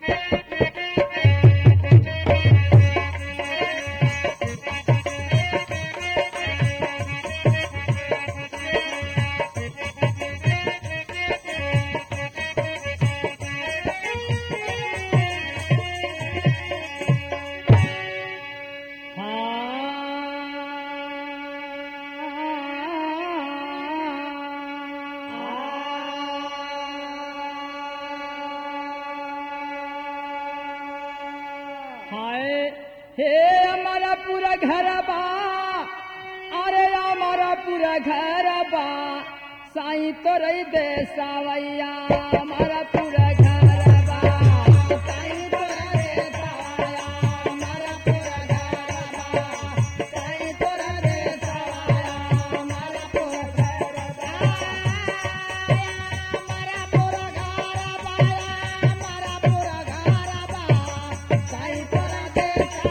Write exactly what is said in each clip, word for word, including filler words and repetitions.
हे हमारा पूरा घर बा, अरे हमारा पूरा घर बा, साईं तो रही दे सावैया हमारा पूरा घर बा, साईं तो रही दे सावैया हमारा पूरा घर बा, साईं तो रही दे सावैया हमारा पूरा घर बा, हमारा पूरा घर बा, हमारा पूरा घर बा, साईं तो रही दे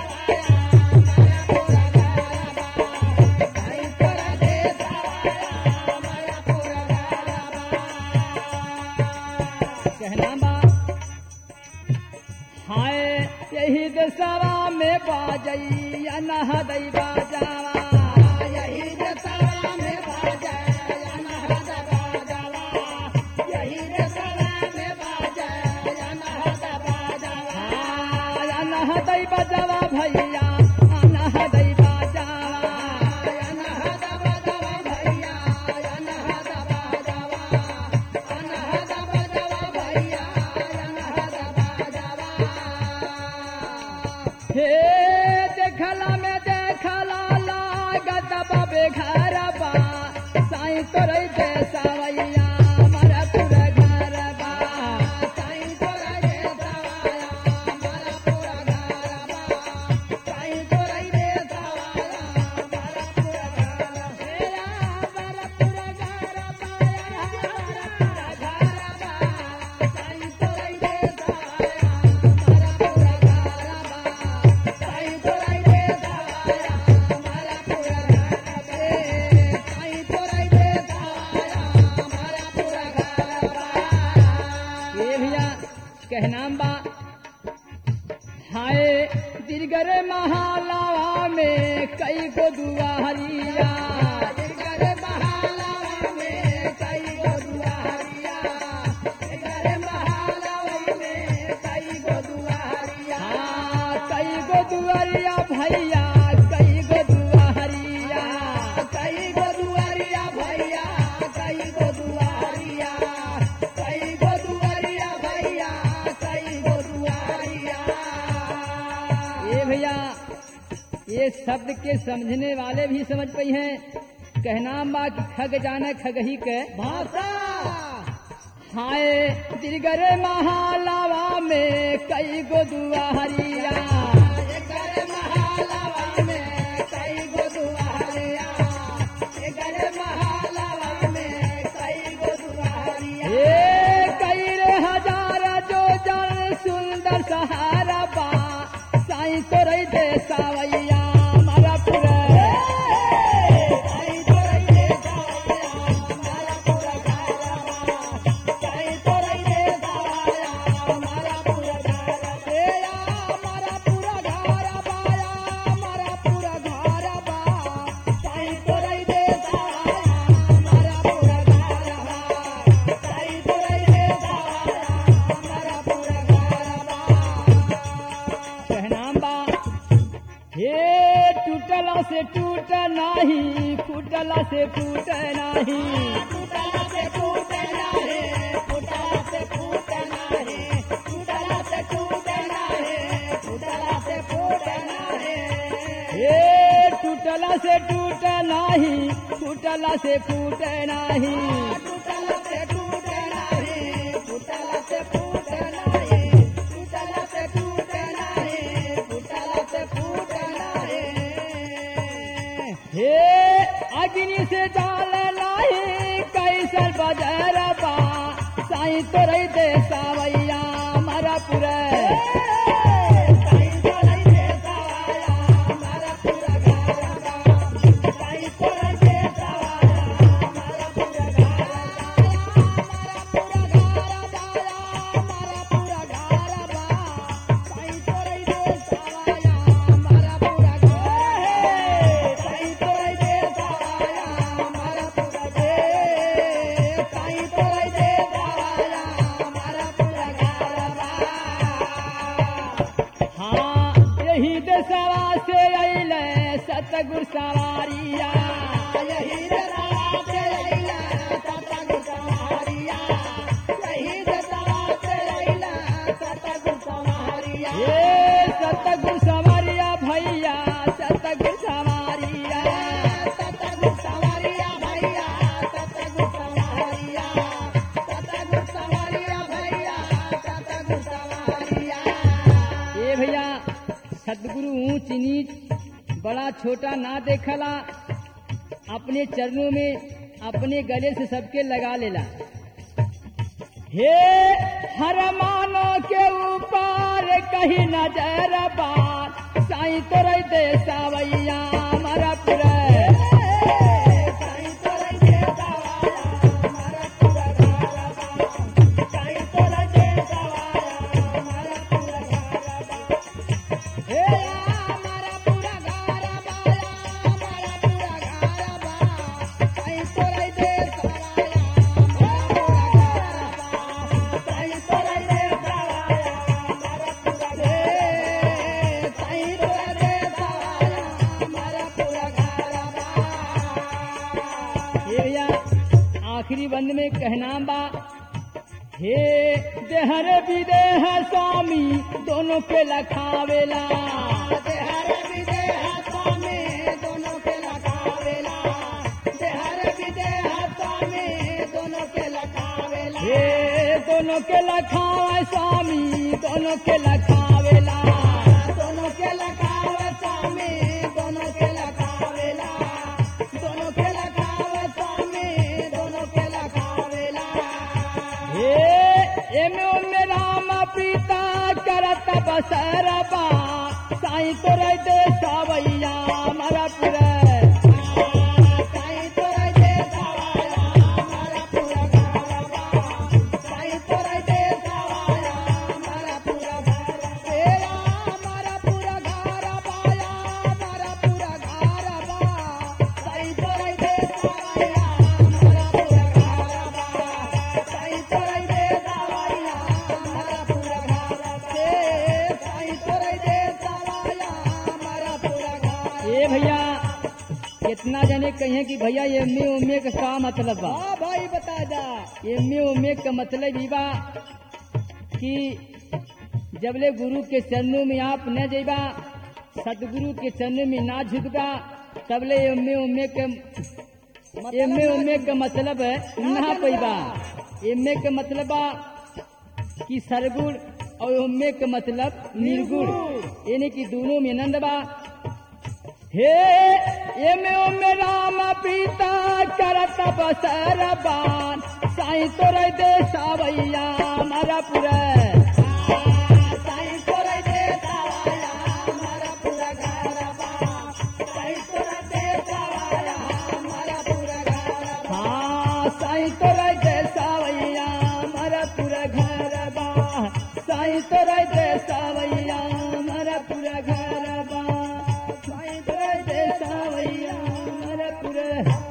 यही दशहरा में बाजई अनहदई बाजावा, यही दशहरा में बाजई अनहद बाजावा, यही दशहरा में बाजई अनहद बाजावा, अनहदई बाजावा भैया अनहदई बाजावा, अनहद बाजावा भैया अनहद बाजावा, अनहद बाजावा भैया अनहद बाजावा। हे देखला में देखला लागत बाबे घर बा, साईं तो रही दे सावैया हमारा पूरा घर बा, साईं तो रही दे सावैया हमारा पूरा घर बा, साईं तो रही दे सावैया हमारा पूरा घर बा, मेरा हमारा पूरा घर बा, हमारा पूरा घर बा, साईं तो रही दे सावैया हमारा पूरा घर बा, साईं तो रही दे सावैया हमारा पूरा घर बा, साईं तो रही दे सावैया हमारा पूरा घर बा। ये भैया कहना बा, हाय दिलगर महालावा में कई गो दुआरिया, दिलगर महालावा में कई गो दुआरिया, दिलगर महालावा में कई गो दुआरिया, कई गो दुआरिया भैया कई गो दुआरिया, कई गो दुआरिया भैया कई गो दुआरिया, कई गो दुआरिया भैया कई गो दुआरिया। ये भैया ये शब्द के समझने वाले भी समझ पाई हैं। कहना बा कि खग जाने खगही के भाषा, हाय दिलगर महालावा में कई गो दुआरिया, दिलगर महालावा में कई गो दुआरिया, दिलगर महालावा में कई गो दुआरिया, ये कई रे हजार जो जन सुंदर सहारा बा, साईं तो रही दे सावैया हमारा पूरा, साईं तो रही दे सावैया हमारा पूरा घर बा, साईं तो रही दे सावैया हमारा पूरा घर बा, तेरा हमारा पूरा घर बा, हमारा पूरा घर बा, साईं तो रही दे सावैया हमारा पूरा घर बा, साईं तो रही दे सावैया हमारा पूरा घर बा। कहना बा, हे टूटला से टूट नाही, फूटला से फूट नाही, टूटला से टूट नाही, फूटला से फूट नाही, टूटला से टूट नाही, फूटला से फूट नाही, हे टूटला से टूट नाही, फूटला से फूट नाही, टूटला से टूट नाही, फूटला से फूट नाही, टूटला से टूट नाही, फूटला से फूट नाही। हे अग्नि से जाल नाही कैसर बजर बा, साईं तो रही दे सावैया हमारा पूरा, साईं तो रही दे सावैया हमारा पूरा घर बा, साईं तो रही दे सावैया हमारा पूरा घर बा, हमारा पूरा घर बा, हमारा पूरा घर बा, सवारिया यही दवा से लैला सतगुरु सवारिया यही दवा से लैला सतगुरु सवारिया ये सतगुरु सवारिया भैया सतगुरु सवारिया सतगुरु सवारिया भैया सतगुरु सवारिया सतगुरु सवारिया भैया सतगुरु सवारिया ये भैया सतगुरु ऊंच नीच बड़ा छोटा ना देखला, अपने चरणों में अपने गले से सबके लगा लेला। हे हर मानो के ऊपर कहीं नजर बार साईं तोरे दे सावैया मरा पुरे साईं तोरे दे सावैया मरा पुरा घरबा साईं तोरे दे सावैया मरा पुरा घरबा हे मरा पुरा घरबा मरा पुरा घरबा साईं तोरे दे सावैया मरा पुरा घरबा साईं तोरे दे सावैया मरा पुरा घरबा साईं तोरे दे सावैया मरा पुरा घरबा हे भैया आखिरी बंद में कहना बा, हे देहर विदेह स्वामी दोनों के लखावेला देहर विदेह स्वामी दोनों के लखावेला देहर विदेह स्वामी दोनों के लखावेला हे दोनों के लखावे स्वामी दोनों के लखावेला दोनों के लखावे स्वामी दोनों के लखावेला दोनों के लखावे स्वामी दोनों के लखावेला हे एमे ओमे राम पिता करत बसरबा साईं तोरे दे सावैया मरा पुरे साईं तोरे दे सावैया मरा पुरा घरबा साईं तोरे दे सावैया मरा पुरा घरबा मरा पुरा घरबा मरा पुरा घरबा साईं तोरे दे सावैया मरा पुरा घरबा साईं तोरे दे सावैया मरा पुरा घरबा साईं तोरे दे सावैया मरा पुरा घरबा ए भैया कितना जने कहे कि भैया एमे ओमे का का मतलब बा। हाँ भाई बता जा एमे ओमे का मतलब ई बा कि जबले गुरु के चरणों में आप न जइबा सतगुरु के चरणों में ना झुकबा तबले एमे ओमे के एमे ओमे का मतलब ना पैबा। एमे का मतलब बा कि सरगुण और ओमे का मतलब निर्गुण, यानी कि दोनों में आनंद बा। हे एमे ओमे राम पिता करत बसरबान साईं तोरे दे सावैया मरा पुरे साईं तोरे दे सावैया मरा पुरा घरबा साईं तोरे दे सावैया मरा पुरा घरबा हाँ साईं तोरे दे सावैया मरा पुरा घरबा साईं तोरे दे सावैया मरा पुरा घरबा साईं तोरे दे सावैया मरा पुरा